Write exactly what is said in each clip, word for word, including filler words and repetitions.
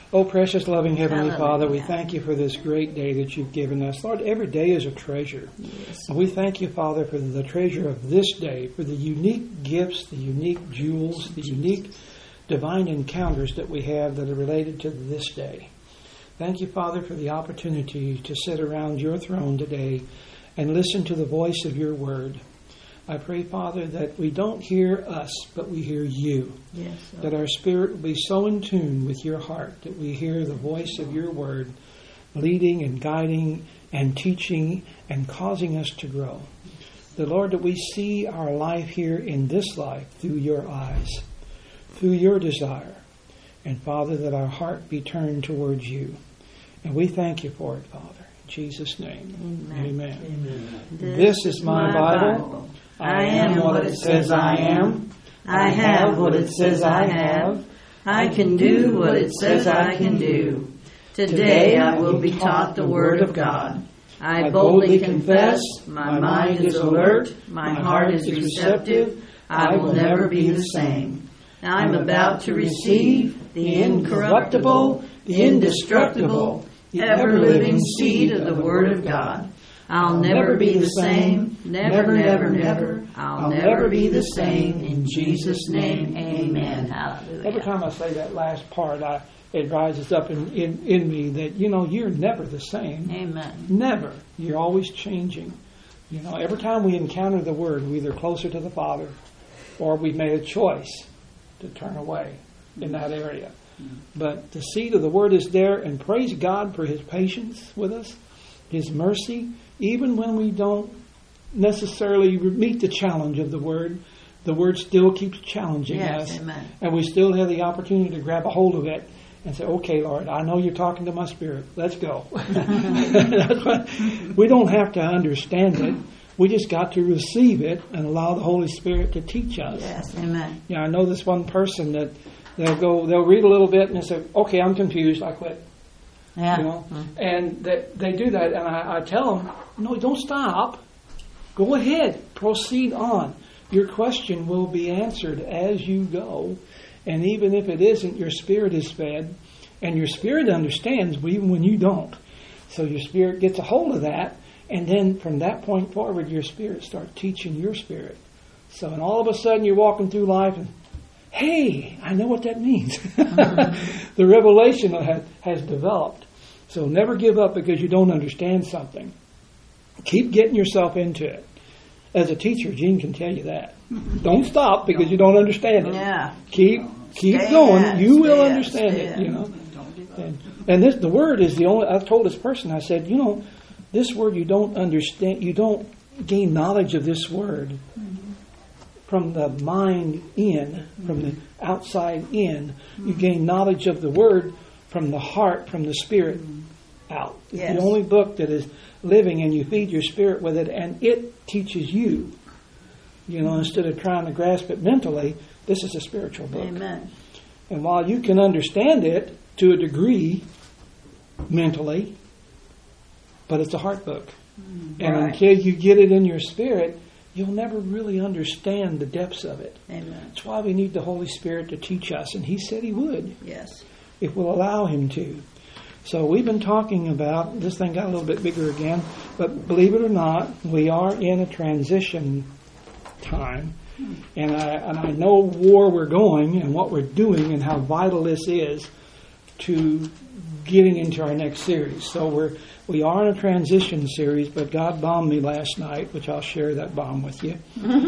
Oh, precious, loving Heavenly Hallelujah. Father, we thank you for this great day that you've given us. Lord, every day is a treasure. Yes. And we thank you, Father, for the treasure of this day, for the unique gifts, the unique jewels, the unique divine encounters that we have that are related to this day. Thank you, Father, for the opportunity to sit around your throne today and listen to the voice of your word. I pray, Father, that we don't hear us, but we hear you. Yes, That our spirit will be so in tune with your heart that we hear the voice of your word leading and guiding and teaching and causing us to grow. The Lord, that we see our life here in this life through your eyes, through your desire. And, Father, that our heart be turned towards you. And we thank you for it, Father. In Jesus' name, Amen. amen. Amen. This is my Bible. I am what it says I am. I have what it says I have. I can do what it says I can do. Today I will be taught the Word of God. I boldly confess, my mind is alert, my heart is receptive, I will never be the same. I'm about to receive the incorruptible, the indestructible, the ever-living seed of the Word of God. I'll never be the same, never, never, never. I'll never be the same. In Jesus' name, amen. Every Hallelujah. time I say that last part, I, it rises up in, in, in me that, you know, you're never the same. Amen. Never. You're always changing. You know, every time we encounter the Word, we're either closer to the Father or we've made a choice to turn away in that area. But the seed of the Word is there, and praise God for His patience with us, His mercy. Even when we don't necessarily meet the challenge of the Word, the Word still keeps challenging Yes, us. amen. And we still have the opportunity to grab a hold of it and say, okay, Lord, I know you're talking to my spirit. Let's go. That's what, we don't have to understand it. We just got to receive it and allow the Holy Spirit to teach us. Yes, amen. Yeah, I know this one person that they'll go, they'll read a little bit and they say, okay, I'm confused, I quit. Yeah. You know, and they, they do that, and I, I tell them, no, don't stop. Go ahead, proceed on. Your question will be answered as you go, and even if it isn't, your spirit is fed, and your spirit understands even when you don't. So your spirit gets a hold of that, and then from that point forward, your spirit starts teaching your spirit. So, and all of a sudden, you're walking through life, and hey, I know what that means. Mm-hmm. The revelation has, has developed. So never give up because you don't understand something. Keep getting yourself into it. As a teacher, Gene can tell you that. Don't stop because you don't understand it. Yeah. Keep keep Stay going. at, you will stay understand at, it. stay You know. And, and this the word is the only. I told this person. I said, you know, this word you don't understand. You don't gain knowledge of this word mm-hmm. from the mind in, from mm-hmm. the outside in. Mm-hmm. You gain knowledge of the word from the heart, from the spirit out. It's Yes. the only book that is living, and you feed your spirit with it, and it teaches you. You know, instead of trying to grasp it mentally, this is a spiritual book. Amen. And while you can understand it to a degree mentally, but it's a heart book. Mm, and right. until you get it in your spirit, you'll never really understand the depths of it. Amen. That's why we need the Holy Spirit to teach us, and He said He would. Yes. If we'll allow Him to. So we've been talking about, this thing got a little bit bigger again, but believe it or not, we are in a transition time. And I, and I know where we're going and what we're doing and how vital this is to getting into our next series. So we're, we are in a transition series, but God bombed me last night, which I'll share that bomb with you.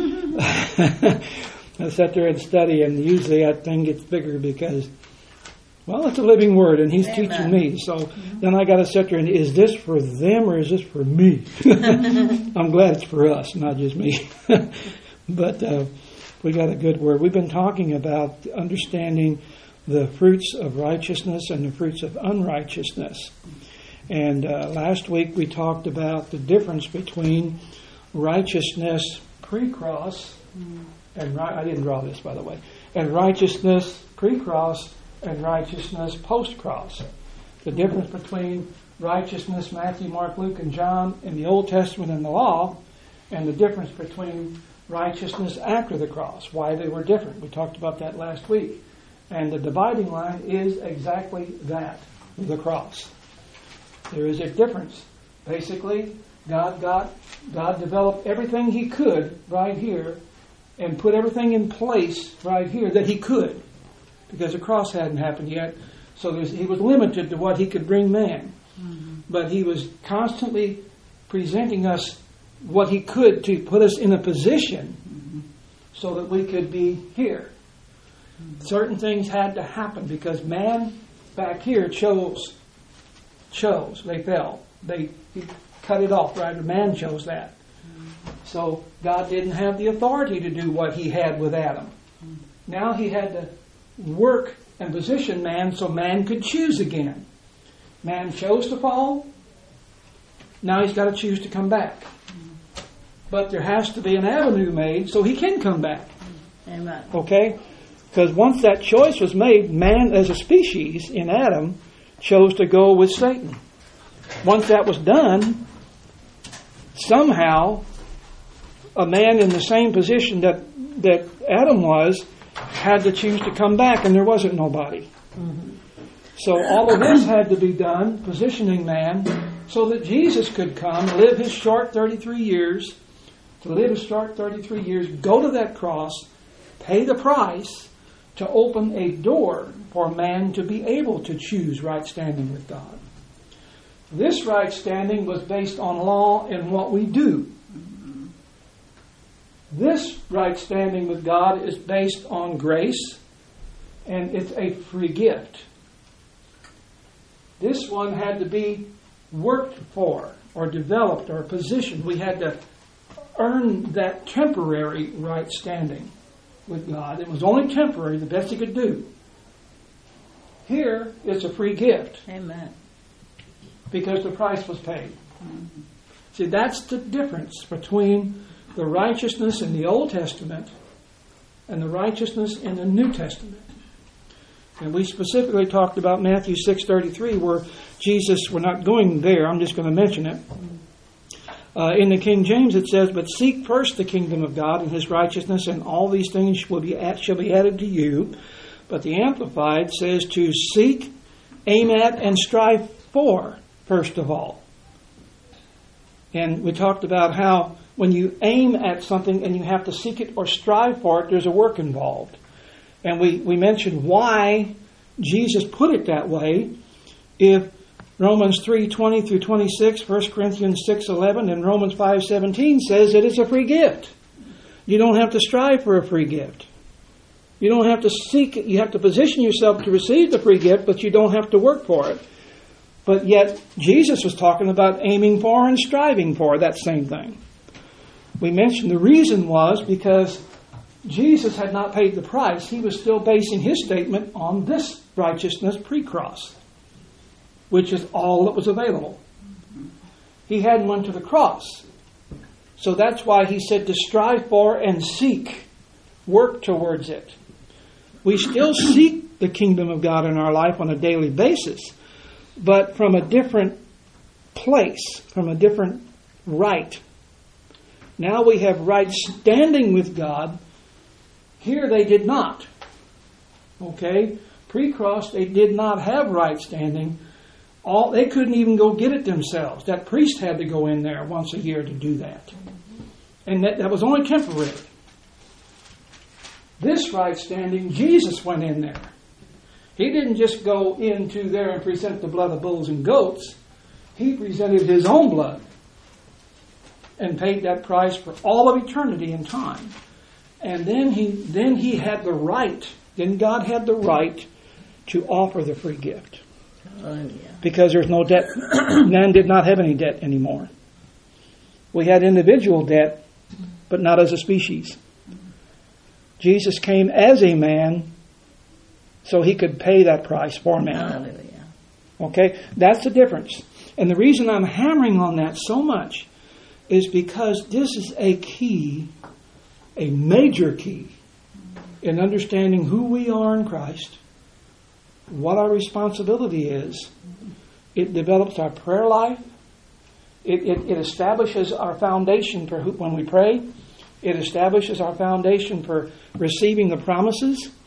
I sat there and study, and usually that thing gets bigger because, well, it's a living word, and He's Amen. teaching me. So mm-hmm. then I got to sit there and, is this for them or is this for me? I'm glad it's for us, not just me. But uh, we got a good word. We've been talking about understanding the fruits of righteousness and the fruits of unrighteousness. And uh, last week we talked about the difference between righteousness pre-cross, mm. and ri- I didn't draw this, by the way, and righteousness pre-cross and righteousness post-cross. The difference between righteousness, Matthew, Mark, Luke, and John in the Old Testament and the law, and the difference between righteousness after the cross, why they were different. We talked about that last week. And the dividing line is exactly that, the cross. There is a difference. Basically, God got God developed everything He could right here and put everything in place right here that He could, because the cross hadn't happened yet. So there's, He was limited to what He could bring man. Mm-hmm. But He was constantly presenting us what He could to put us in a position mm-hmm. so that we could be here. Mm-hmm. Certain things had to happen because man back here chose. Chose. They fell. They he cut it off, right? Man chose that. Mm-hmm. So God didn't have the authority to do what He had with Adam. Mm-hmm. Now He had to work and position man so man could choose again. Man chose to fall. Now he's got to choose to come back. Mm-hmm. But there has to be an avenue made so he can come back. Amen. Okay? Because once that choice was made, man as a species in Adam chose to go with Satan. Once that was done, somehow a man in the same position that, that Adam was had to choose to come back, and there wasn't nobody. Mm-hmm. So all of this had to be done, positioning man, so that Jesus could come, live His short thirty-three years, to live His short thirty-three years, go to that cross, pay the price, to open a door for man to be able to choose right standing with God. This right standing was based on law and what we do. This right standing with God is based on grace, and it's a free gift. This one had to be worked for, or developed, or positioned. We had to earn that temporary right standing with God. It was only temporary, the best He could do. Here, it's a free gift. Amen. Because the price was paid. Mm-hmm. See, that's the difference between the righteousness in the Old Testament and the righteousness in the New Testament. And we specifically talked about Matthew six thirty-three, where Jesus, we're not going there, I'm just going to mention it. Uh, in the King James it says, "But seek first the kingdom of God and His righteousness, and all these things will be at, shall be added to you." But the Amplified says to seek, aim at, and strive for, first of all. And we talked about how when you aim at something and you have to seek it or strive for it, there's a work involved. And we, we mentioned why Jesus put it that way. If Romans three twenty through twenty-six, First Corinthians six eleven, and Romans five seventeen says that it's a free gift. You don't have to strive for a free gift. You don't have to seek it. You have to position yourself to receive the free gift, but you don't have to work for it. But yet, Jesus was talking about aiming for and striving for that same thing. We mentioned the reason was because Jesus had not paid the price. He was still basing His statement on this righteousness pre-cross, which is all that was available. He hadn't went to the cross. So that's why He said to strive for and seek, work towards it. We still seek the kingdom of God in our life on a daily basis, but from a different place, from a different right. Now we have right standing with God. Here they did not. Okay? Pre-cross, they did not have right standing. All they couldn't even go get it themselves. That priest had to go in there once a year to do that. And that, that was only temporary. This right standing, Jesus went in there. He didn't just go into there and present the blood of bulls and goats. He presented His own blood and paid that price for all of eternity and time. And then he then he had the right, then God had the right to offer the free gift. Oh, yeah. Because there's no debt. Man did not have any debt anymore. We had individual debt, but not as a species. Jesus came as a man so He could pay that price for man. Hallelujah. Okay? That's the difference. And the reason I'm hammering on that so much is because this is a key, a major key, in understanding who we are in Christ, what our responsibility is. It develops our prayer life. It, it, it establishes our foundation for who, when we pray. It establishes our foundation for receiving the promises.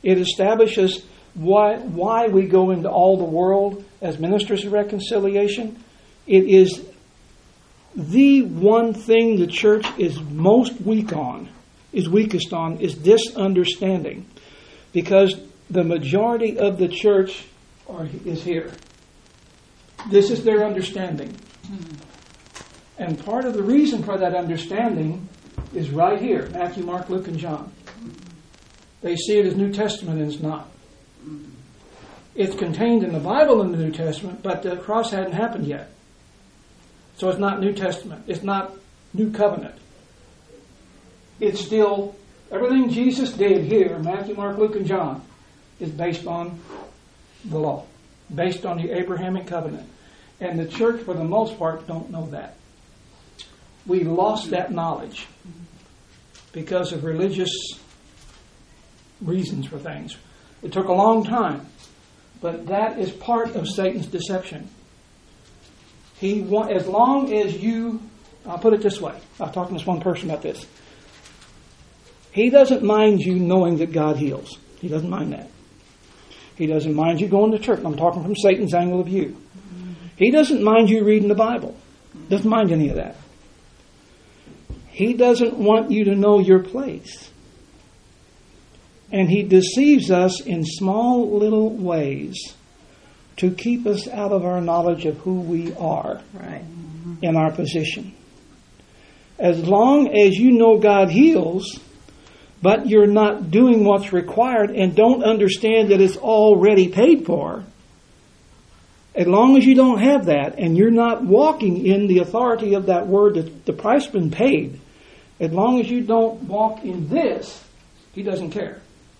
It establishes why, why we go into all the world as ministers of reconciliation. It is the one thing the church is most weak on, is weakest on, is this understanding. Because the majority of the church are, is here. This is their understanding. And part of the reason for that understanding is right here, Matthew, Mark, Luke, and John. They see it as New Testament and it's not. It's contained in the Bible in the New Testament, but the cross hadn't happened yet. So it's not New Testament. It's not New Covenant. It's still, everything Jesus did here, Matthew, Mark, Luke, and John, is based on the law, based on the Abrahamic covenant. And the church, for the most part, don't know that. We lost that knowledge because of religious reasons for things. It took a long time, but that is part of Satan's deception. He want, as long as you, I'll put it this way. I was talking to this one person about this. He doesn't mind you knowing that God heals. He doesn't mind that. He doesn't mind you going to church. I'm talking from Satan's angle of view. He doesn't mind you reading the Bible. Doesn't mind any of that. He doesn't want you to know your place. And he deceives us in small little ways to keep us out of our knowledge of who we are, right, in our position. As long as you know God heals, but you're not doing what's required and don't understand that it's already paid for, as long as you don't have that and you're not walking in the authority of that word that the price has been paid, as long as you don't walk in this, he doesn't care.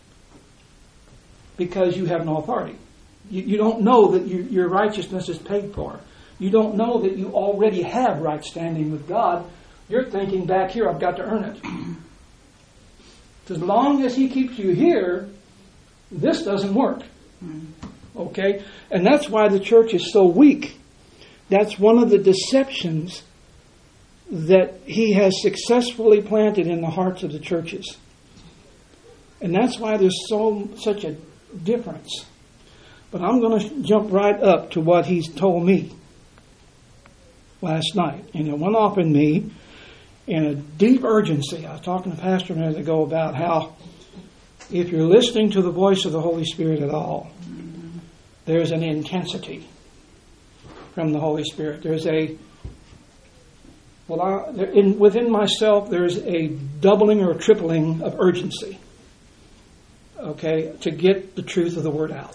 Because you have no authority. You, you don't know that you, your righteousness is paid for. You don't know that you already have right standing with God. You're thinking back here, I've got to earn it. As long as he keeps you here, this doesn't work. Okay? And that's why the church is so weak. That's one of the deceptions that he has successfully planted in the hearts of the churches. And that's why there's so such a difference. But I'm going to jump right up to what he's told me last night. And it went off in me in a deep urgency. I was talking to Pastor a minute ago about how if you're listening to the voice of the Holy Spirit at all, there's an intensity from the Holy Spirit. There's a, well, I, in, within myself, there's a doubling or a tripling of urgency, okay, to get the truth of the Word out.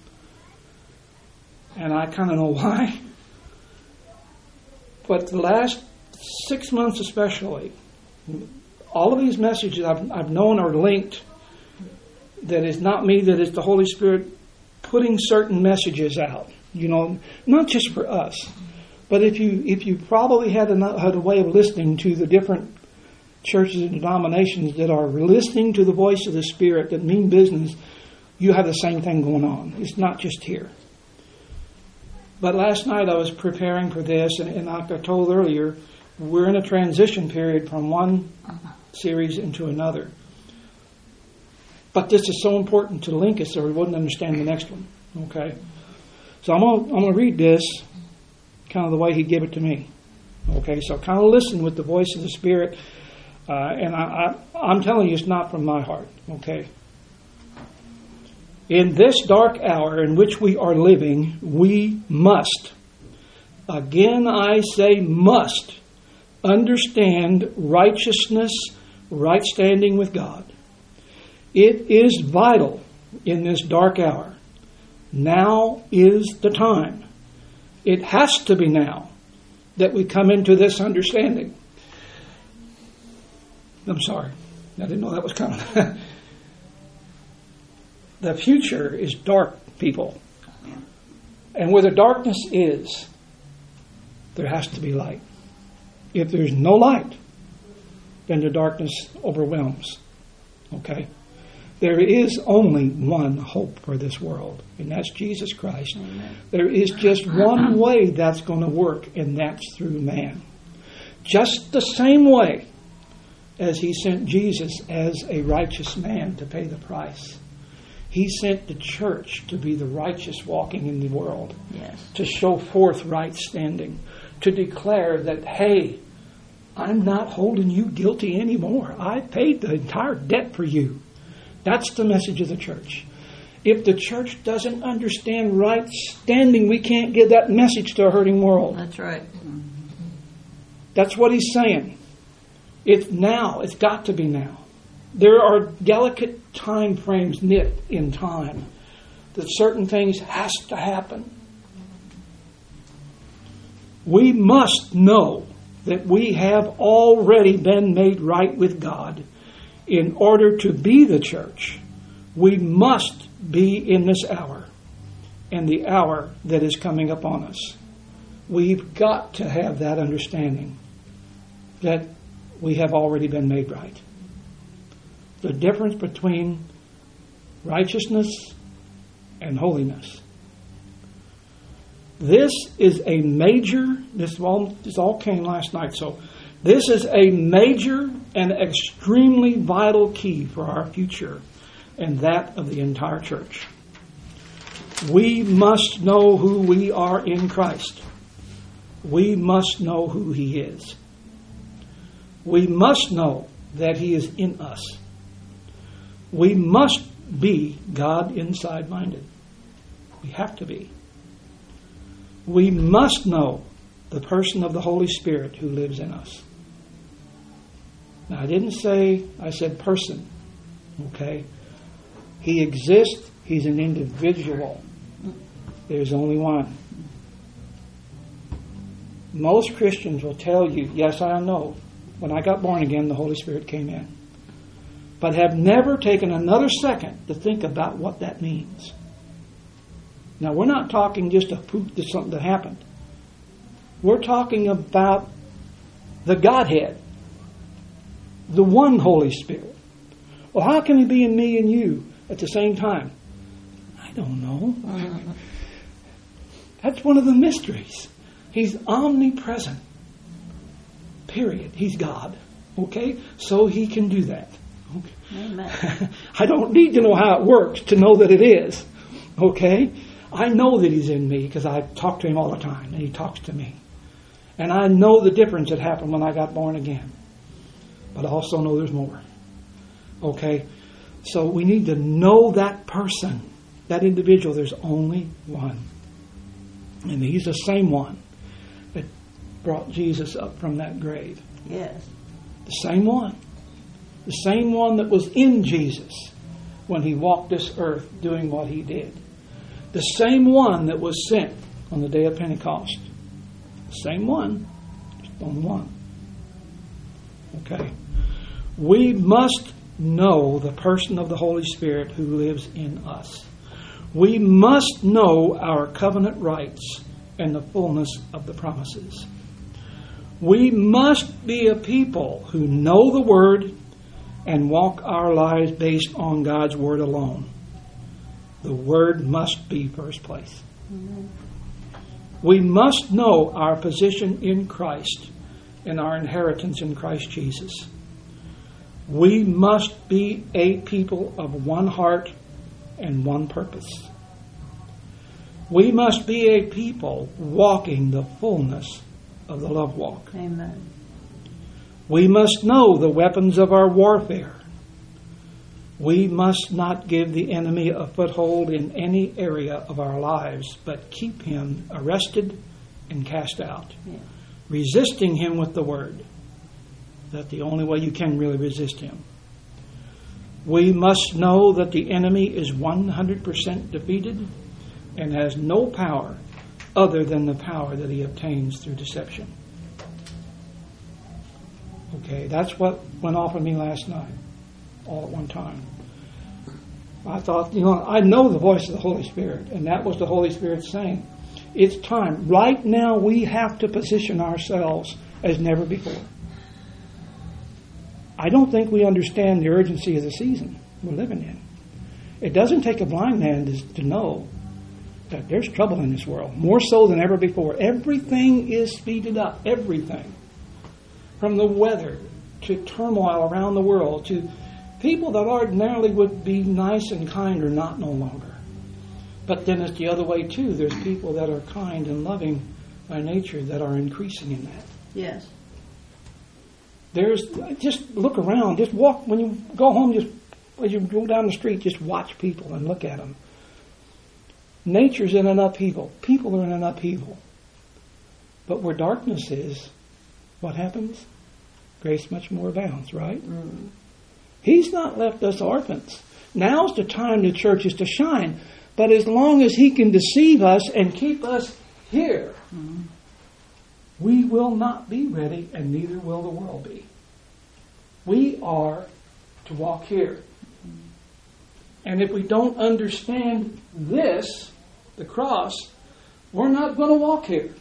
And I kind of know why. But the last six months especially, all of these messages I've, I've known are linked, that it's not me, that it's the Holy Spirit putting certain messages out. You know, not just for us, but if you if you probably had a, had a way of listening to the different churches and denominations that are listening to the voice of the Spirit that mean business, you have the same thing going on. It's not just here. But last night I was preparing for this, and, and like I told earlier, we're in a transition period from one series into another. But this is so important to link us so we wouldn't understand the next one. Okay? So I'm going I'm to read this kind of the way he gave it to me. Okay? So kind of listen with the voice of the Spirit. Uh, and I, I, I'm telling you, it's not from my heart. Okay? In this dark hour in which we are living, we must, again I say must, understand righteousness, right standing with God. It is vital in this dark hour. Now is the time. It has to be now that we come into this understanding. I'm sorry. I didn't know that was coming. The future is dark, people. And where the darkness is, there has to be light. If there's no light, then the darkness overwhelms. Okay? There is only one hope for this world, and that's Jesus Christ. Amen. There is just one way that's going to work, and that's through man. Just the same way as he sent Jesus as a righteous man to pay the price. He sent the church to be the righteous walking in the world. Yes. To show forth right standing. To declare that, hey, I'm not holding you guilty anymore. I paid the entire debt for you. That's the message of the church. If the church doesn't understand right standing, we can't give that message to a hurting world. That's right. That's what he's saying. It's now. It's got to be now. There are delicate time frames knit in time that certain things has to happen. We must know that we have already been made right with God. In order to be the church, we must be in this hour and the hour that is coming upon us. We've got to have that understanding that we have already been made right. The difference between righteousness and holiness. This is a major, this all, this all came last night, so this is a major and extremely vital key for our future and that of the entire church. We must know who we are in Christ. We must know who He is. We must know that He is in us. We must be God inside minded. We have to be. We must know the person of the Holy Spirit who lives in us. Now, I didn't say, I said person. Okay? He exists. He's an individual. There's only one. Most Christians will tell you, yes, I know, when I got born again, the Holy Spirit came in. But have never taken another second to think about what that means. Now, we're not talking just a proof to something that happened. We're talking about the Godhead, the one Holy Spirit. Well, how can He be in me and you at the same time? I don't know. That's one of the mysteries. He's omnipresent. Period. He's God. Okay? So He can do that. Okay. Amen. I don't need to know how it works to know that it is. Okay? I know that He's in me because I talk to Him all the time and He talks to me. And I know the difference that happened when I got born again. But I also know there's more. Okay? So we need to know that person, that individual. There's only one. And He's the same one that brought Jesus up from that grave. Yes. The same one. The same one that was in Jesus when He walked this earth doing what He did. The same one that was sent on the day of Pentecost. The same one. Just only one. Okay. We must know the person of the Holy Spirit who lives in us. We must know our covenant rights and the fullness of the promises. We must be a people who know the Word and walk our lives based on God's Word alone. The Word must be first place. Mm-hmm. We must know our position in Christ and our inheritance in Christ Jesus. We must be a people of one heart and one purpose. We must be a people walking the fullness of the love walk. Amen. We must know the weapons of our warfare. We must not give the enemy a foothold in any area of our lives, but keep him arrested and cast out. Yeah. Resisting him with the Word. That's the only way you can really resist him. We must know that the enemy is one hundred percent defeated and has no power other than the power that he obtains through deception. Okay, that's what went off of me last night, all at one time. I thought, you know, I know the voice of the Holy Spirit, and that was the Holy Spirit saying, it's time. Right now we have to position ourselves as never before. I don't think we understand the urgency of the season we're living in. It doesn't take a blind man to, to know that there's trouble in this world, more so than ever before. Everything is speeded up, everything. From the weather to turmoil around the world to People that ordinarily would be nice and kind are not no longer. But then it's the other way too. There's people that are kind and loving by nature that are increasing in that. Yes. There's, just look around. Just walk, when you go home, just as you go down the street, just watch people and look at them. Nature's in an upheaval. People are in an upheaval. But where darkness is, what happens? Grace much more abounds, right? Mm. He's not left us orphans. Now's the time the church is to shine. But as long as he can deceive us and keep us here, mm. we will not be ready, and neither will the world be. We are to walk here. And if we don't understand this, the cross, we're not going to walk here.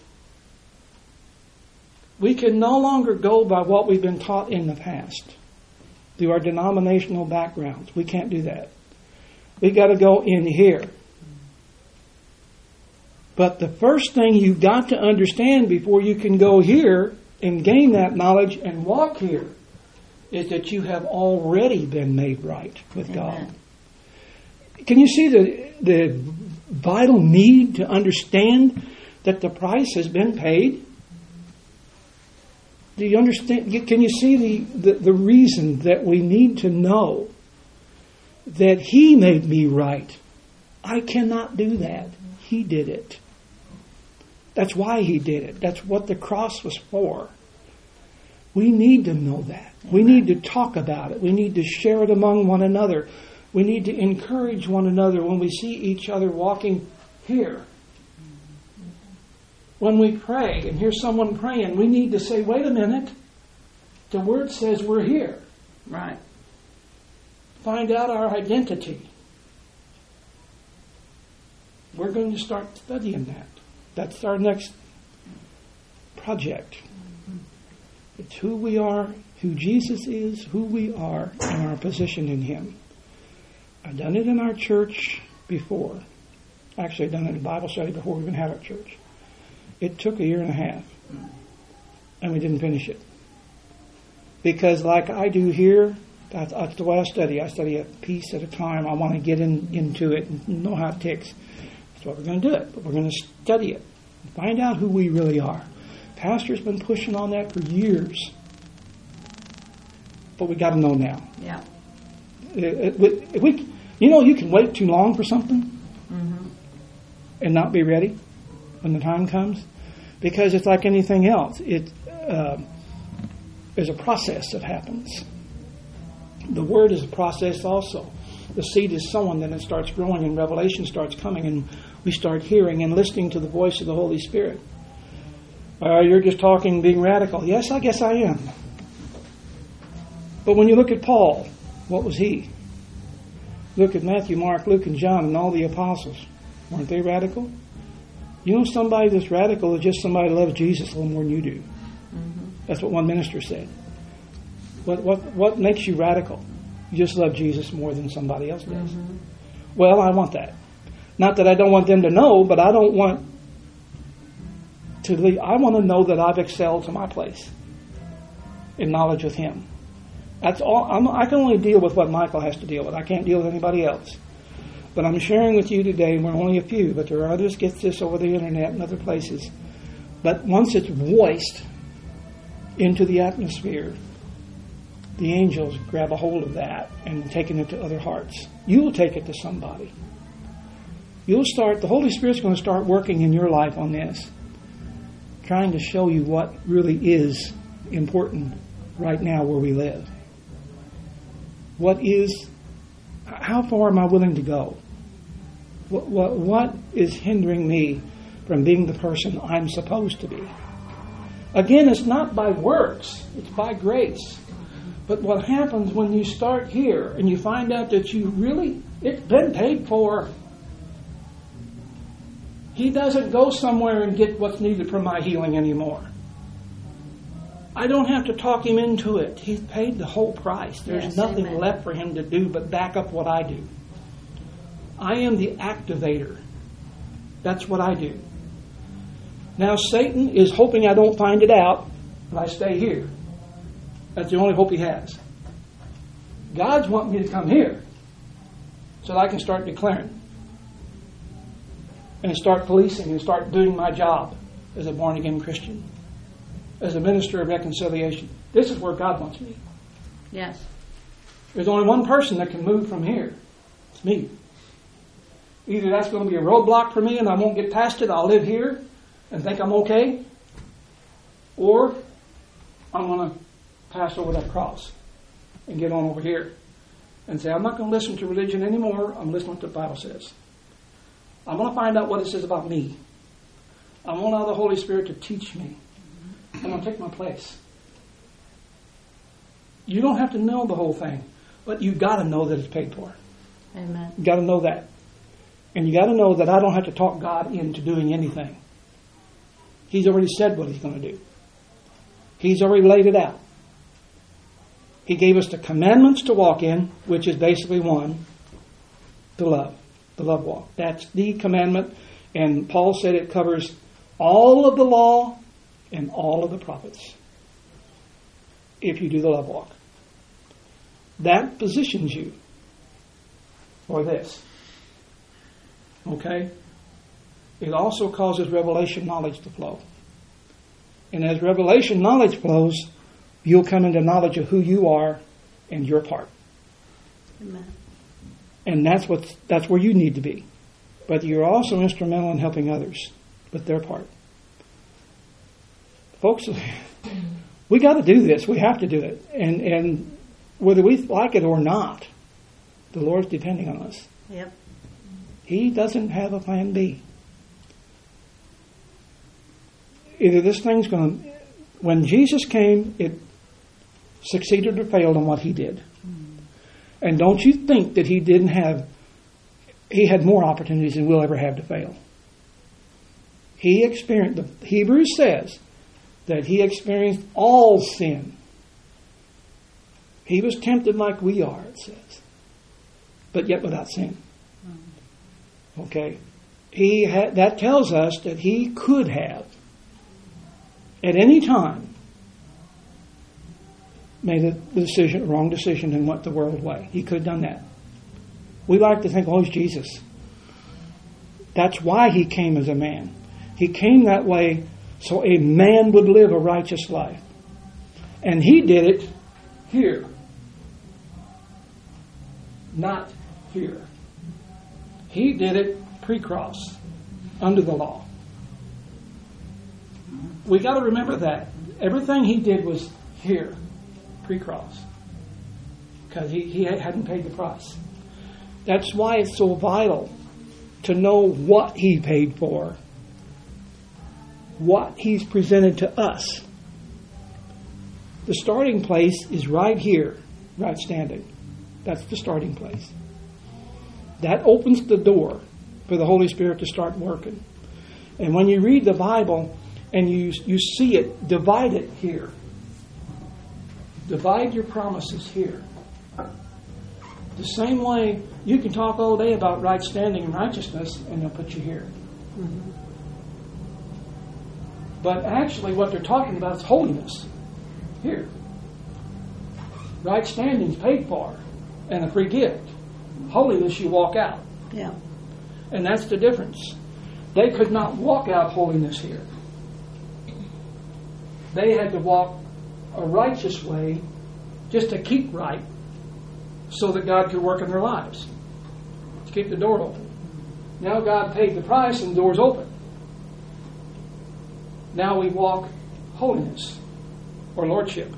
We can no longer go by what we've been taught in the past, through our denominational backgrounds. We can't do that. We got to go in here. But the first thing you've got to understand before you can go here and gain that knowledge and walk here is that you have already been made right with Amen. God. Can you see the the vital need to understand that the price has been paid? Do you understand? Can you see the, the, the reason that we need to know that He made me right? I cannot do that. He did it. That's why He did it. That's what the cross was for. We need to know that. Amen. We need to talk about it. We need to share it among one another. We need to encourage one another when we see each other walking here. When we pray and hear someone praying, we need to say, wait a minute. The Word says we're here. Right. Find out our identity. We're going to start studying that. That's our next project. It's who we are, who Jesus is, who we are, and our position in Him. I've done it in our church before. Actually, I've done it in Bible study before we even had our church. It took a year and a half, and we didn't finish it. Because like I do here, that's, that's the way I study. I study a piece at a time. I want to get in, into it and know how it ticks. That's why we're going to do it. But we're going to study it. Find out who we really are. Pastor's been pushing on that for years. But we got to know now. Yeah. If we, you know, you can wait too long for something mm-hmm. and not be ready when the time comes, because it's like anything else. It uh, there's a process that happens. The Word is a process also. The seed is sown, then it starts growing, and revelation starts coming, and we start hearing and listening to the voice of the Holy Spirit. Uh, you're just talking, being radical. Yes, I guess I am. But when you look at Paul, what was he? Look at Matthew, Mark, Luke, and John, and all the apostles. Weren't they radical? You know, somebody that's radical is just somebody that loves Jesus a little more than you do. Mm-hmm. That's what one minister said. What what what makes you radical? You just love Jesus more than somebody else does. Mm-hmm. Well, I want that. Not that I don't want them to know, but I don't want to leave. I want to know that I've excelled to my place in knowledge with Him. That's all. I'm, I can only deal with what Michael has to deal with. I can't deal with anybody else. But I'm sharing with you today, and we're only a few, but there are others get this over the internet and other places. But once it's voiced into the atmosphere, the angels grab a hold of that and take it to other hearts. You'll take it to somebody. You'll start, the Holy Spirit's going to start working in your life on this, trying to show you what really is important right now where we live. What is, how far am I willing to go? What, what, what is hindering me from being the person I'm supposed to be? Again, it's not by works, it's by grace. But what happens when you start here and you find out that you really, it's been paid for. He doesn't go somewhere and get what's needed for my healing anymore. I don't have to talk him into it. He's paid the whole price. There's yes, nothing amen. left for him to do but back up what I do. I am the activator. That's what I do. Now Satan is hoping I don't find it out, but I stay here. That's the only hope he has. God's wanting me to come here so that I can start declaring and start policing and start doing my job as a born-again Christian, as a minister of reconciliation. This is where God wants me. Yes. There's only one person that can move from here. It's me. Either that's going to be a roadblock for me and I won't get past it, I'll live here and think I'm okay, or I'm going to pass over that cross and get on over here and say, I'm not going to listen to religion anymore. I'm listening to what the Bible says. I'm going to find out what it says about me. I want allow the Holy Spirit to teach me. I'm going to take my place. You don't have to know the whole thing, but you got to know that it's paid for. Amen. You got to know that. And you got to know that I don't have to talk God into doing anything. He's already said what He's going to do. He's already laid it out. He gave us the commandments to walk in, which is basically one, to love. The love walk. That's the commandment. And Paul said it covers all of the law and all of the prophets. If you do the love walk. That positions you for this. Okay? It also causes revelation knowledge to flow. And as revelation knowledge flows, you'll come into knowledge of who you are and your part. Amen. And that's what that's where you need to be. But you're also instrumental in helping others with their part. Folks, we got to do this. We have to do it. And and whether we like it or not, the Lord's depending on us. Yep. He doesn't have a plan B. Either this thing's going to... When Jesus came, it succeeded or failed in what He did. And don't you think that He didn't have... He had more opportunities than we'll ever have to fail. He experienced... The Hebrews says that He experienced all sin. He was tempted like we are, it says. But yet without sin. Okay? He had, that tells us that He could have, at any time, made a decision, a wrong decision and went the world way. He could have done that. We like to think, oh, it's Jesus. That's why He came as a man. He came that way so a man would live a righteous life. And He did it here. Not here. He did it pre-cross, under the law. We got to remember that. Everything He did was here, pre-cross. Because he, he hadn't paid the price. That's why it's so vital to know what He paid for. What He's presented to us. The starting place is right here, right standing. That's the starting place. That opens the door for the Holy Spirit to start working. And when you read the Bible and you you see it, divide it here. Divide your promises here. The same way you can talk all day about right standing and righteousness and they'll put you here. Mm-hmm. But actually what they're talking about is holiness. Here. Right standing is paid for and a free gift. Holiness you walk out. Yeah. And that's the difference. They could not walk out holiness here. They had to walk a righteous way just to keep right so that God could work in their lives. To keep the door open. Now God paid the price and the door's open. Now we walk holiness or lordship.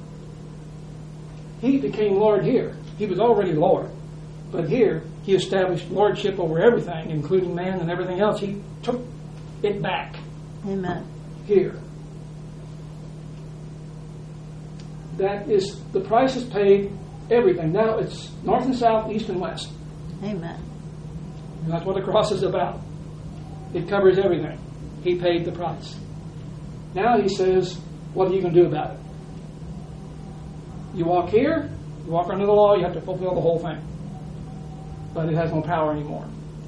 He became Lord here. He was already Lord. But here, He established lordship over everything, including man and everything else. He took it back. Amen. Here. That is, the price is paid, everything. Now it's north and south, east and west. Amen. And that's what the cross is about. It covers everything. He paid the price. Now He says, what are you going to do about it? You walk here, you walk under the law, you have to fulfill the whole thing. But it has no power anymore.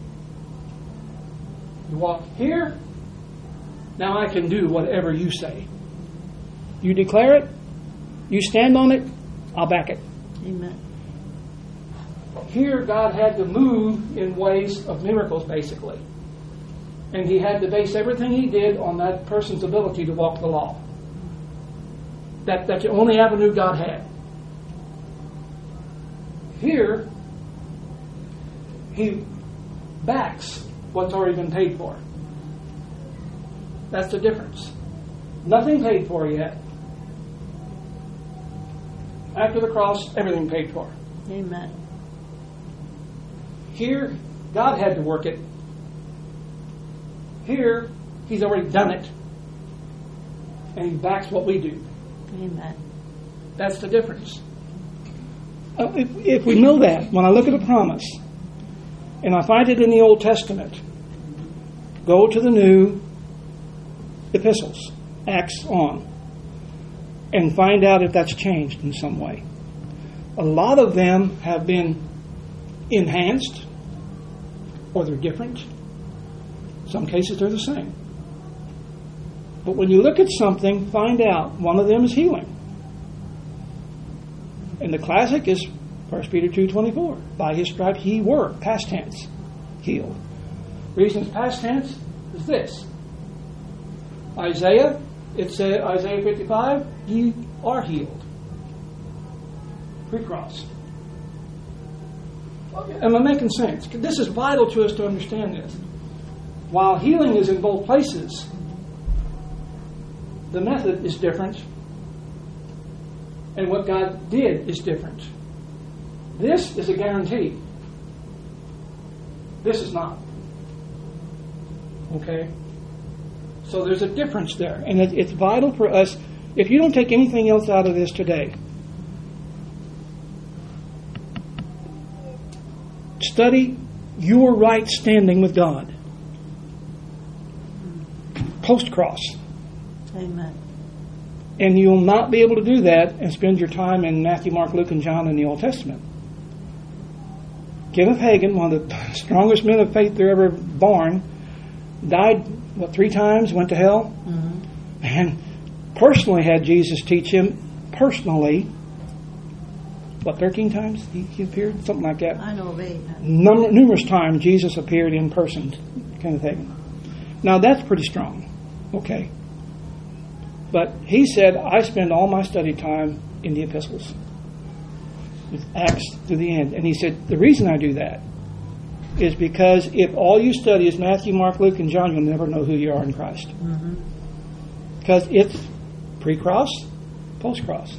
You walk here, now I can do whatever you say. You declare it, you stand on it, I'll back it. Amen. Here, God had to move in ways of miracles, basically. And he had to base everything he did on that person's ability to walk the law. That, that's the only avenue God had. Here, he backs what's already been paid for. That's the difference. Nothing paid for yet. After the cross, everything paid for. Amen. Here, God had to work it. Here, he's already done it. And he backs what we do. Amen. That's the difference. Uh, if, if we know that, when I look at a promise, and I find it in the Old Testament, go to the new epistles, Acts on, and find out if that's changed in some way. A lot of them have been enhanced, or they're different. In some cases, they're the same. But when you look at something, find out one of them is healing. And the classic is First Peter two twenty-four. By his stripes ye were, past tense, healed. Reason it's past tense is this. Isaiah, it said, Isaiah fifty-five, ye are healed. Pre-cross. Am I making sense? This is vital to us to understand this. While healing is in both places, the method is different, and what God did is different. This is a guarantee. This is not. Okay? So there's a difference there, and it, it's vital for us. If you don't take anything else out of this today, study your right standing with God. Post-cross. Amen. And you'll not be able to do that and spend your time in Matthew, Mark, Luke, and John in the Old Testament. Kenneth Hagin, one of the strongest men of faith there ever born, died, what, three times, went to hell, mm-hmm. and personally had Jesus teach him, personally, what, thirteen times he, he appeared? Something like that. I know of eight. Number, numerous times Jesus appeared in person to Kenneth Hagin. Now that's pretty strong, okay? But he said, I spend all my study time in the epistles. With Acts to the end. And he said, the reason I do that is because if all you study is Matthew, Mark, Luke, and John, you'll never know who you are in Christ. Mm-hmm. Because it's pre-cross, post-cross.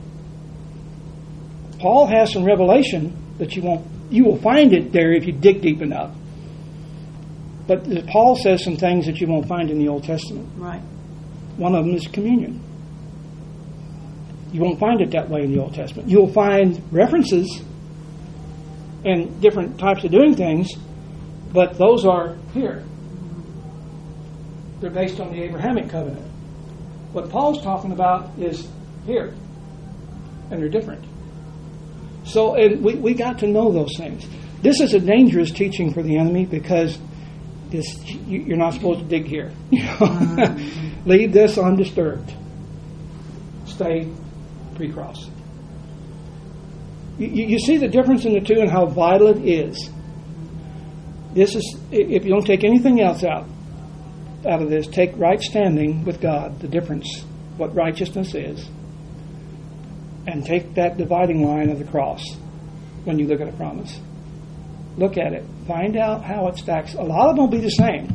Paul has some revelation that you won't, you will find it there if you dig deep enough. But Paul says some things that you won't find in the Old Testament. Right. One of them is communion. You won't find it that way in the Old Testament. You'll find references and different types of doing things, but those are here. They're based on the Abrahamic covenant. What Paul's talking about is here, and they're different. So and we, we got to know those things. This is a dangerous teaching for the enemy because this, you're not supposed to dig here. You know? Mm-hmm. Leave this undisturbed. Stay pre-cross. You, you see the difference in the two and how vital it is. This is, if you don't take anything else out out of this, take right standing with God, the difference, what righteousness is, and take that dividing line of the cross when you look at a promise. Look at it. Find out how it stacks. A lot of them will be the same.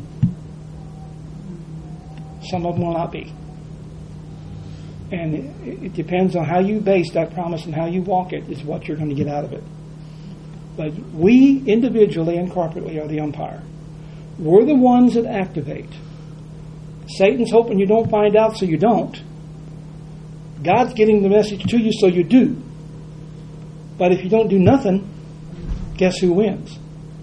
Some of them will not be. And it, it depends on how you base that promise and how you walk it is what you're going to get out of it. But we individually and corporately are the umpire. We're the ones that activate. Satan's hoping you don't find out so you don't. God's getting the message to you so you do. But if you don't do nothing, guess who wins?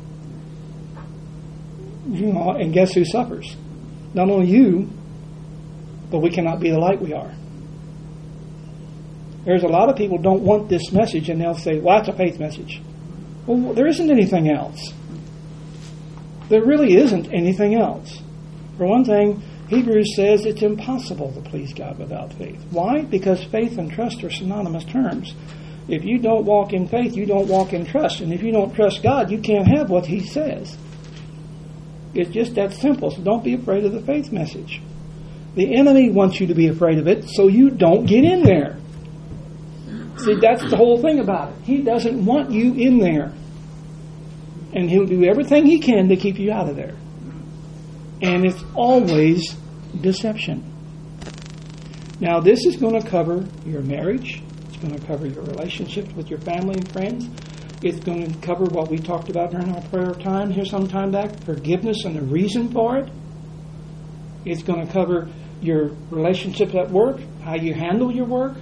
You know, and guess who suffers? Not only you, but we cannot be the light we are. There's a lot of people don't want this message, and they'll say, well, that's a faith message. Well, there isn't anything else. There really isn't anything else. For one thing, Hebrews says it's impossible to please God without faith. Why? Because faith and trust are synonymous terms. If you don't walk in faith, you don't walk in trust. And if you don't trust God, you can't have what He says. It's just that simple. So don't be afraid of the faith message. The enemy wants you to be afraid of it so you don't get in there. See, that's the whole thing about it. He doesn't want you in there. And he'll do everything he can to keep you out of there. And it's always deception. Now, this is going to cover your marriage. It's going to cover your relationships with your family and friends. It's going to cover what we talked about during our prayer time here some time back, forgiveness and the reason for it. It's going to cover your relationships at work, how you handle your work.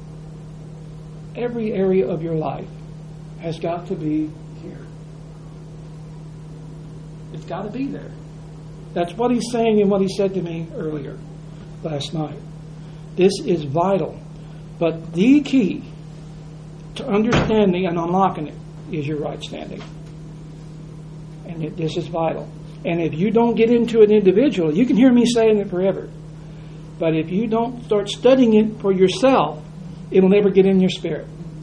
Every area of your life has got to be here. It's got to be there. That's what he's saying and what he said to me earlier last night. This is vital. But the key to understanding and unlocking it is your right standing. And it, this is vital. And if you don't get into it individually, you can hear me saying it forever. But if you don't start studying it for yourself, it'll never get in your spirit.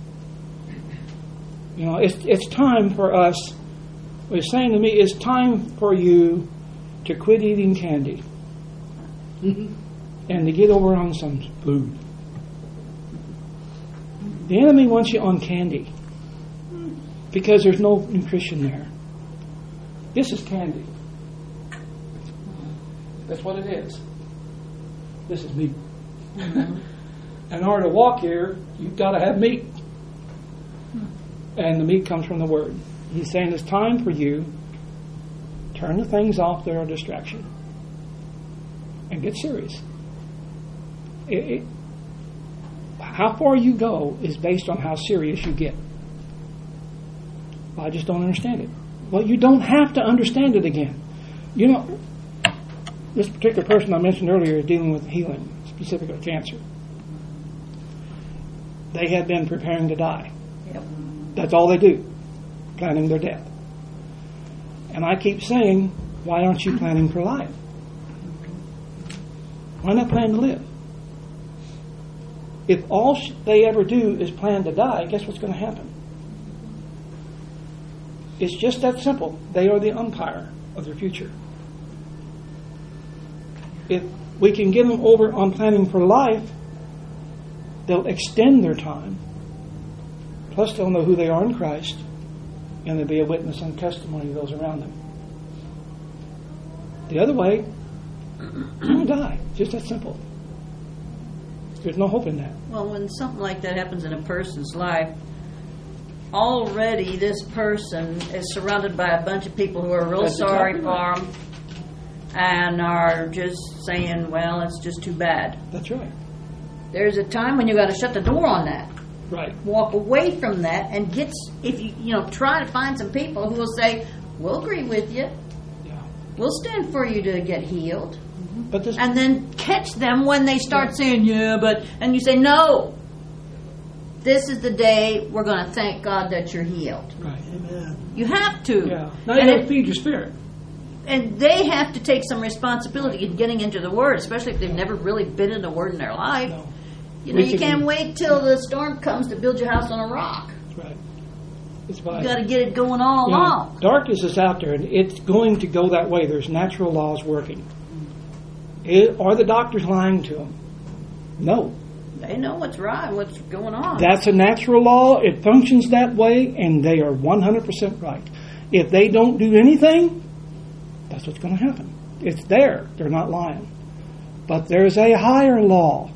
You know, it's it's time for us. What he's saying to me is time for you to quit eating candy mm-hmm. and to get over on some food. The enemy wants you on candy because there's no nutrition there. This is candy. That's what it is. This is meat. Mm-hmm. In order to walk here, you've got to have meat. And the meat comes from the Word. He's saying it's time for you to turn the things off that are a distraction and get serious. It, it, how far you go is based on how serious you get. I just don't understand it. Well, you don't have to understand it again. You know, this particular person I mentioned earlier is dealing with healing, specifically cancer. They had been preparing to die. Yep. That's all they do, planning their death. And I keep saying, why aren't you planning for life? Why not plan to live? If all they ever do is plan to die, guess what's going to happen? It's just that simple. They are the umpire of their future. If we can get them over on planning for life, they'll extend their time. Plus, they'll know who they are in Christ, and they'll be a witness and testimony to those around them. The other way, they're going to die. Just that simple. There's no hope in that. Well, when something like that happens in a person's life, already this person is surrounded by a bunch of people who are real That's sorry exactly for right. them and are just saying, well, it's just too bad. That's right. There's a time when you got to shut the door on that. Right. Walk away from that and get, if you, you know, try to find some people who will say, we'll agree with you. Yeah. We'll stand for you to get healed. But this, And then catch them when they start yeah. saying, yeah, but, and you say, no. This is the day we're going to thank God that you're healed. Right. Amen. You have to. Yeah. Now and you got to it, feed your spirit. And they have to take some responsibility in getting into the Word, especially if they've never really been in the Word in their life. No. You know, you can't wait till the storm comes to build your house on a rock. That's right. It's You vital. got to get it going all You know, along. darkness is out there, and it's going to go that way. There's natural laws working. It, are the doctors lying to them? No. They know what's right, what's going on. That's a natural law. It functions that way, and they are one hundred percent right. If they don't do anything, that's what's going to happen. It's there. They're not lying. But there's a higher law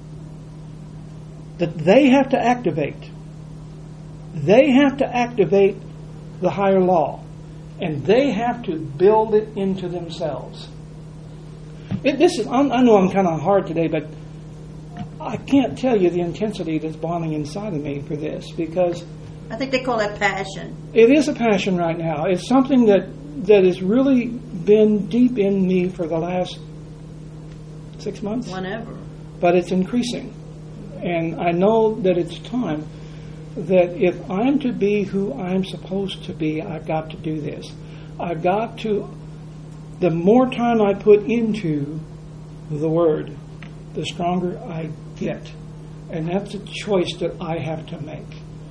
that they have to activate. They have to activate the higher law, and they have to build it into themselves. It, this is, I know I'm kind of hard today, but I can't tell you the intensity that's bonding inside of me for this, because I think they call that passion. it is a passion right now. It's something that, that has really been deep in me for the last six months. Whenever. But it's increasing. And I know that it's time that if I'm to be who I'm supposed to be, I've got to do this. I've got to, the more time I put into the Word, the stronger I get. And that's a choice that I have to make.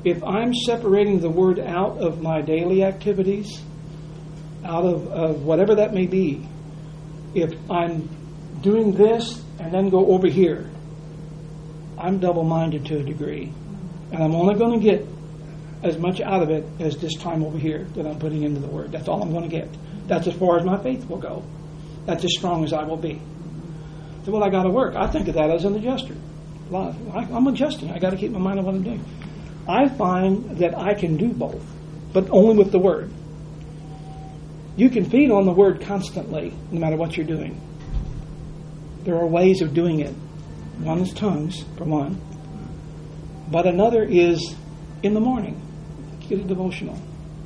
if I'm separating the Word out of my daily activities, out of, of whatever that may be, if I'm doing this and then go over here, I'm double-minded to a degree. And I'm only going to get as much out of it as this time over here that I'm putting into the Word. That's all I'm going to get. That's as far as my faith will go. That's as strong as I will be. So, well, I got to work. I think of that as an adjuster. I'm adjusting. I got to keep my mind on what I'm doing. I find that I can do both, but only with the Word. You can feed on the Word constantly, no matter what you're doing. There are ways of doing it. One is tongues, for one. But another is in the morning. Get a devotional.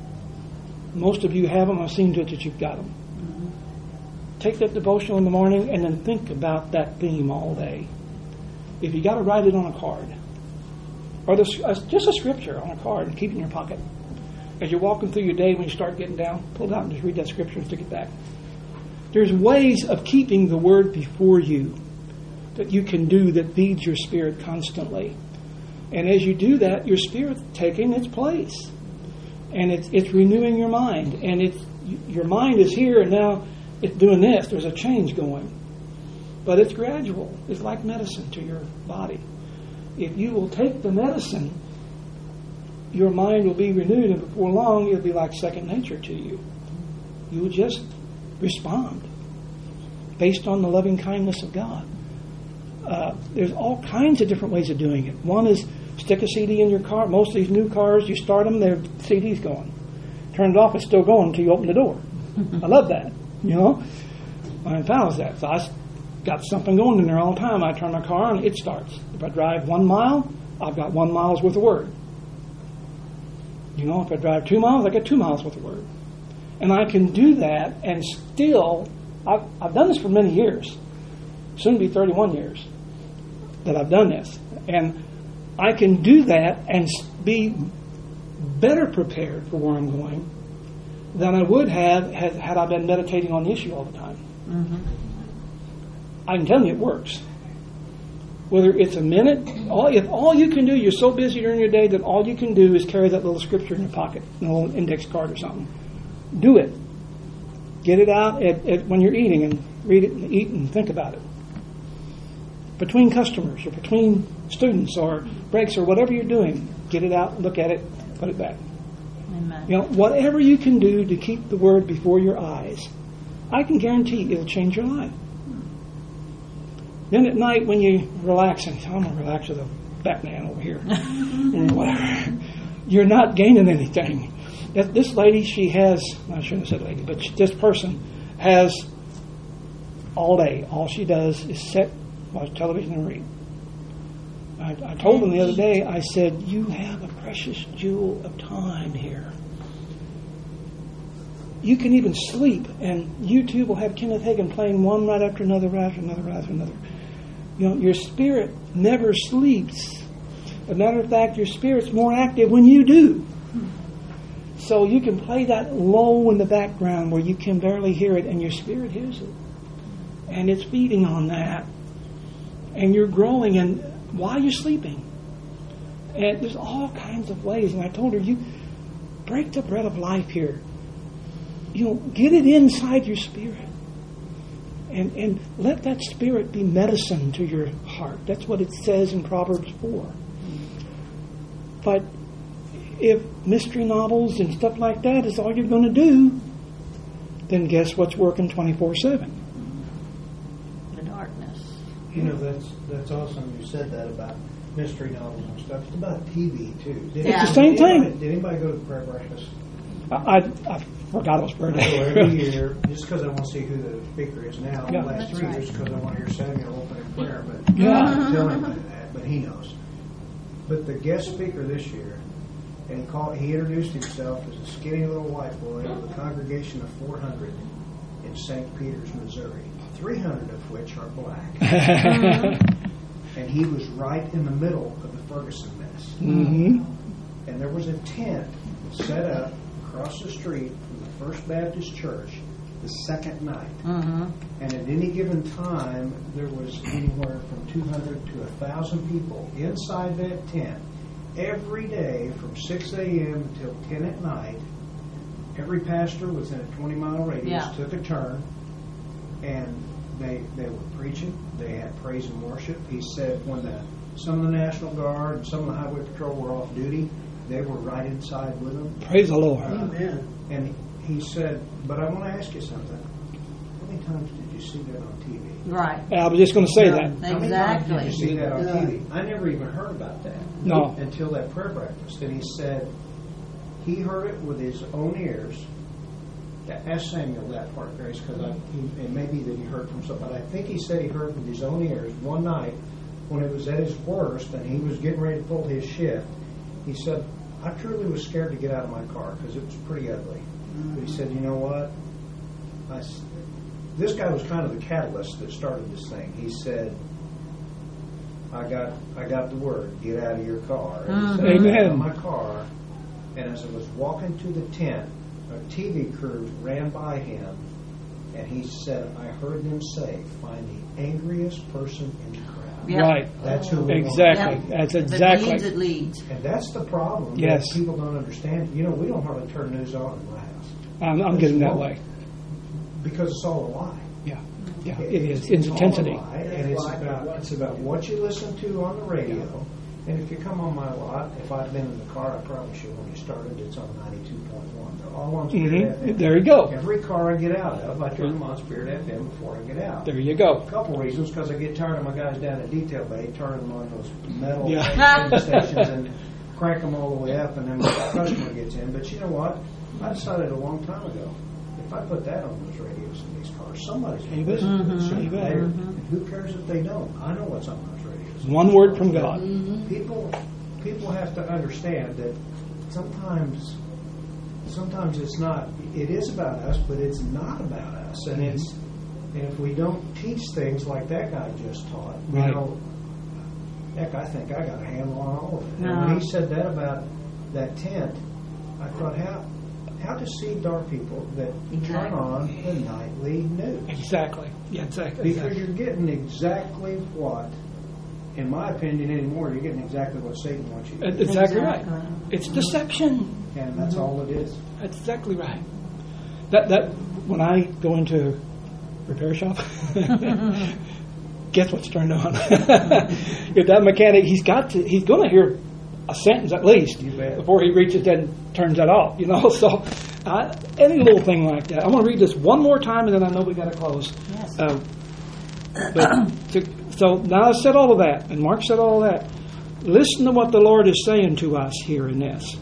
Most of you have them. I've seen to it that you've got them. Mm-hmm. Take that devotional in the morning and then think about that theme all day. If you got to write it on a card, or the, uh, just a scripture on a card and keep it in your pocket. As you're walking through your day, when you start getting down, pull it out and just read that scripture and stick it back. There's ways of keeping the Word before you that you can do that feeds your spirit constantly. And as you do that, your spirit's taking its place. And it's it's renewing your mind. And it's your mind is here and now it's doing this. There's a change going. But it's gradual. It's like medicine to your body. If you will take the medicine, your mind will be renewed, and before long it'll be like second nature to you. You will just respond based on the loving kindness of God. Uh, there's all kinds of different ways of doing it. One is stick a C D in your car. Most of these new cars, you start them, their C D's going. Turn it off, it's still going until you open the door. I love that. You know, mine follows that. So I got something going in there all the time. I turn my car on, it starts. If I drive one mile, I've got one mile's worth of Word. You know, if I drive two miles, I got two miles worth of Word. And I can do that and still, I've, I've done this for many years. Soon to be thirty-one years that I've done this. And I can do that and be better prepared for where I'm going than I would have had, had I been meditating on the issue all the time. Mm-hmm. I can tell you it works. Whether it's a minute, all, if all you can do, you're so busy during your day that all you can do is carry that little scripture in your pocket, a little index card or something. Do it. Get it out at, at, when you're eating and read it and eat and think about it. Between customers or between students or breaks or whatever you're doing, get it out, look at it, put it back. Amen. You know, whatever you can do to keep the Word before your eyes, I can guarantee it'll change your life. Then at night when you relax, and I'm going to relax with a Batman over here, or whatever, you're not gaining anything. This lady, she has, I shouldn't have said lady, but this person has all day, all she does is sit, watch television and read. I, I told them the other day, I said, you have a precious jewel of time here. You can even sleep, and YouTube will have Kenneth Hagin playing one right after another, right after another, right after another. You know, your spirit never sleeps. As a matter of fact, your spirit's more active when you do. So you can play that low in the background where you can barely hear it, and your spirit hears it. And it's feeding on that. And you're growing, and while you're sleeping. And there's all kinds of ways. And I told her, you break the bread of life here. You know, get it inside your spirit. And and let that spirit be medicine to your heart. That's what it says in Proverbs four. But if mystery novels and stuff like that is all you're going to do, then guess what's working twenty-four seven? The darkness. You know, that's that's awesome you said that about mystery novels and stuff. It's about T V, too. Did Yeah. It's the same did anybody, thing. Did anybody go to the prayer breakfast? I, I, I forgot it was I birthday. go every year, just because I want to see who the speaker is now. Yeah. The last That's three right. years, because I want to hear Samuel open in prayer. But Yeah. I don't tell him that, but he knows. But the guest speaker this year, and he, called, he introduced himself as a skinny little white boy with a congregation of four hundred in Saint Peters, Missouri, three hundred of which are black. And he was right in the middle of the Ferguson mess. Mm-hmm. And there was a tent set up across the street from the First Baptist Church the second night. Mm-hmm. And at any given time, there was anywhere from two hundred to one thousand people inside that tent every day from six a.m. until ten at night, every pastor within a twenty mile radius Yeah. took a turn, and they they were preaching. They had praise and worship. He said when the some of the National Guard and some of the Highway Patrol were off duty, they were right inside with them. Praise the Lord. Amen. And he said, but I want to ask you something. How many times did you see that on T V? Right. I was just going to say Yeah. that. How many times Exactly. did you see that on T V? I never even heard about that. No. Until that prayer breakfast. And he said he heard it with his own ears. Ask Samuel that part, Grace, because it may be that he heard from somebody. I think he said he heard with his own ears one night when it was at his worst and he was getting ready to pull his shift. He said, I truly was scared to get out of my car because it was pretty ugly. Mm-hmm. But he said, you know what? I s this guy was kind of the catalyst that started this thing. He said, I got I got the word, get out of your car. And he said, I got out of my car, and as I was walking to the tent, a T V crew ran by him, and he said, I heard them say, find the angriest person in the crowd. Yep. Right. That's who we Exactly. want. That's If exactly. it leads, it leads. And that's the problem Yes. that people don't understand. You know, we don't hardly turn news on in my house. I'm, I'm getting that way. Because it's all a lie. Yeah. Yeah. It is. It's It's all intensity. a lie, and it's about, it's about what you listen to on the radio. And if you come on my lot, if I've been in the car, I promise you when you started, it's on ninety-two point one. They're all on Spirit F M. Mm-hmm. There you go. Every car I get out of, I turn them on Spirit F M before I get out. There you go. A couple reasons, because I get tired of my guys down at Detail Bay turning them on those metal Yeah. stations and crank them all the way up, and then the customer gets in. But you know what? I decided a long time ago, if I put that on those radios in these cars, somebody's going to listen to it sooner or later. And who cares if they don't? I know what's on those radios. One word from God. People, people have to understand that sometimes, sometimes it's not. It is about us, but it's not about us. And it's, and if we don't teach things like that guy just taught, you Right. know, heck, I think I got a handle on all of it. No. And when he said that about that tent, I thought, how, how deceived are people that turn Exactly. on the nightly news? Exactly. Yeah, exactly. Because exactly. you're getting exactly what, in my opinion anymore, you're getting exactly what Satan wants you to That's do. exactly right. Exactly. It's deception. And that's all it is. That's exactly right. That that when I go into repair shop, guess what's turned on? If that mechanic, he's got to, he's going to hear a sentence at least You bet. before he reaches and turns that off. You know, so uh, any little thing like that. I'm going to read this one more time, and then I know we got to close. Yes. Uh, but to, so now I said all of that, and Mark said all of that. Listen to what the Lord is saying to us here in this.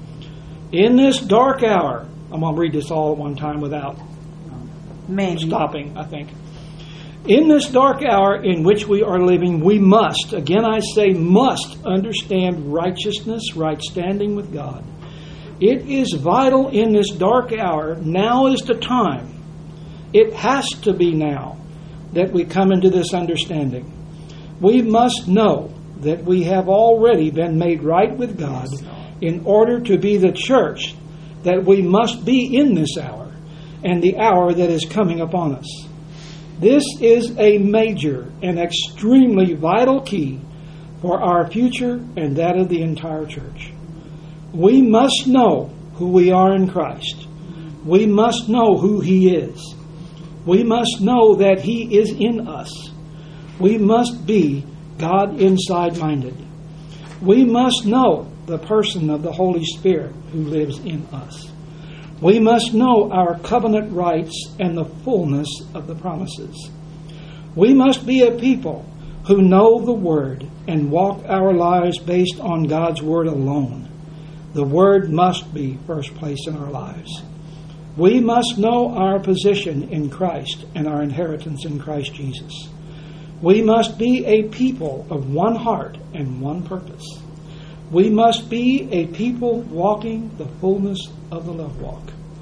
In this dark hour, I'm going to read this all at one time without Maybe. stopping, I think. In this dark hour in which we are living, we must, again I say must, understand righteousness, right standing with God. It is vital in this dark hour. Now is the time. It has to be now that we come into this understanding. We must know that we have already been made right with God in order to be the church that we must be in this hour and the hour that is coming upon us. This is a major and extremely vital key for our future and that of the entire church. We must know who we are in Christ. We must know who He is. We must know that He is in us. We must be God inside minded. We must know the person of the Holy Spirit who lives in us. We must know our covenant rights and the fullness of the promises. We must be a people who know the Word and walk our lives based on God's Word alone. The Word must be first place in our lives. We must know our position in Christ and our inheritance in Christ Jesus. We must be a people of one heart and one purpose. We must be a people walking the fullness of the love walk.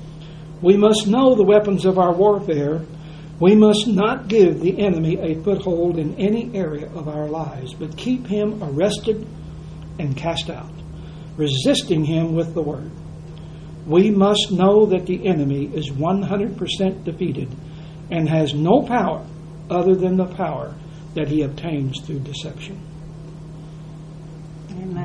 We must know the weapons of our warfare. We must not give the enemy a foothold in any area of our lives, but keep him arrested and cast out, resisting him with the word. We must know that the enemy is one hundred percent defeated and has no power other than the power that he obtains through deception. Amen.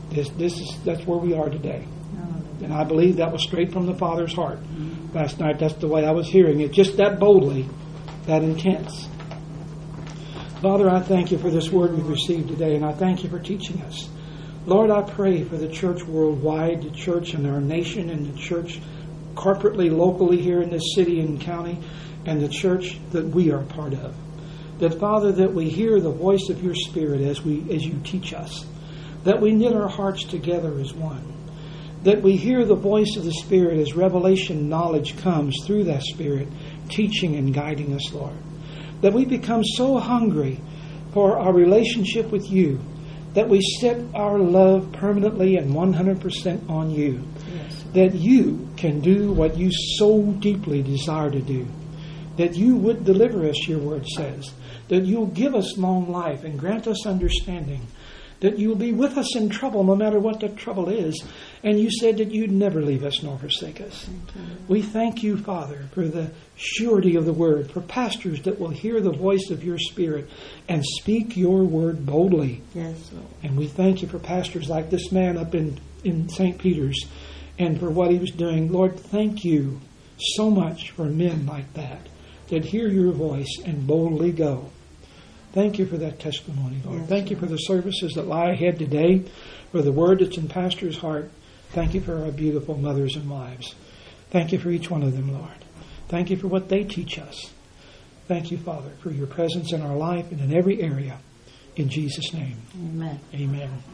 This, this is that's where we are today. And I believe that was straight from the Father's heart. Last night, that's the way I was hearing it. Just that boldly, that intense. Father, I thank you for this word we've received today, and I thank you for teaching us. Lord, I pray for the church worldwide, the church in our nation, and the church corporately, locally here in this city and county, and the church that we are part of. That, Father, that we hear the voice of your Spirit as we as you teach us. That we knit our hearts together as one. That we hear the voice of the Spirit as revelation knowledge comes through that Spirit, teaching and guiding us, Lord. That we become so hungry for our relationship with you that we set our love permanently and one hundred percent on you. Yes. That you can do what you so deeply desire to do. That you would deliver us, your word says. That you'll give us long life and grant us understanding. That you'll be with us in trouble no matter what the trouble is. And you said that you'd never leave us nor forsake us. We thank you, Father, for the surety of the word, for pastors that will hear the voice of your Spirit and speak your word boldly. Yes, Lord. And we thank you for pastors like this man up in, in Saint Peter's and for what he was doing. Lord, thank you so much for men like that, that hear your voice and boldly go. Thank you for that testimony, Lord. Yes, Thank you for the services that lie ahead today, for the word that's in Pastor's heart. Thank you for our beautiful mothers and wives. Thank you for each one of them, Lord. Thank you for what they teach us. Thank you, Father, for your presence in our life and in every area. In Jesus' name. Amen. Amen.